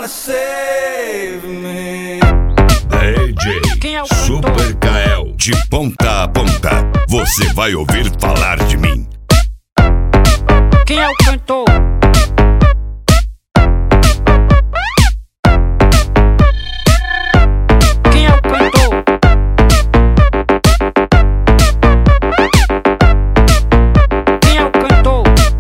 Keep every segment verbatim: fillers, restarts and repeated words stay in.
wanna save me? D J Quem é o Super cantor? Kael, de ponta a ponta, você vai ouvir falar de mim. Quem é o cantor? Quem é o cantor? Quem é o cantor?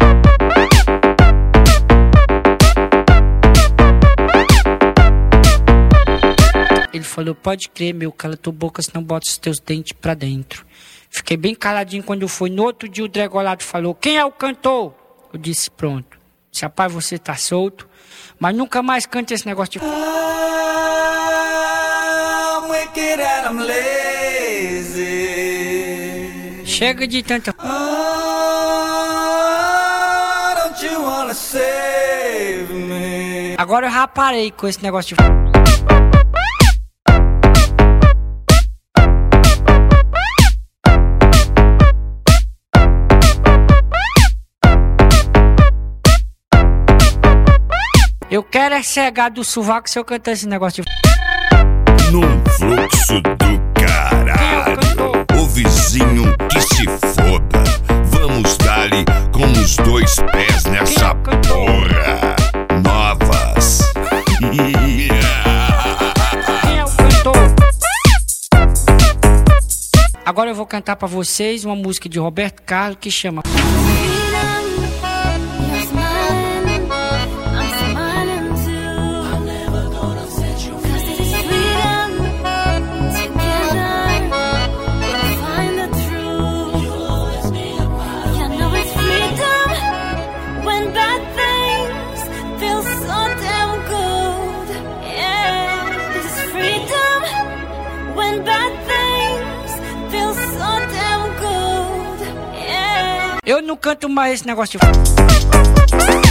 Ele falou, pode crer, meu, cala tua boca, senão bota os teus dentes pra dentro. Fiquei bem caladinho quando foi. No outro dia o Dregolado falou, quem é o cantor? Eu disse, pronto. Disse, rapaz, você tá solto, mas nunca mais cante esse negócio de... I'm wicked and I'm lazy. Chega de tanta... Oh, don't you wanna save me? Agora eu já parei com esse negócio de... Eu quero é cegar do sovaco se eu cantar esse negócio de... Num fluxo do caralho, o vizinho que se foda. Vamos dar-lhe com os dois pés nessa porra. Novas. Quem é o cantor? Agora eu vou cantar pra vocês uma música de Roberto Carlos que chama... Eu não canto mais esse negócio de...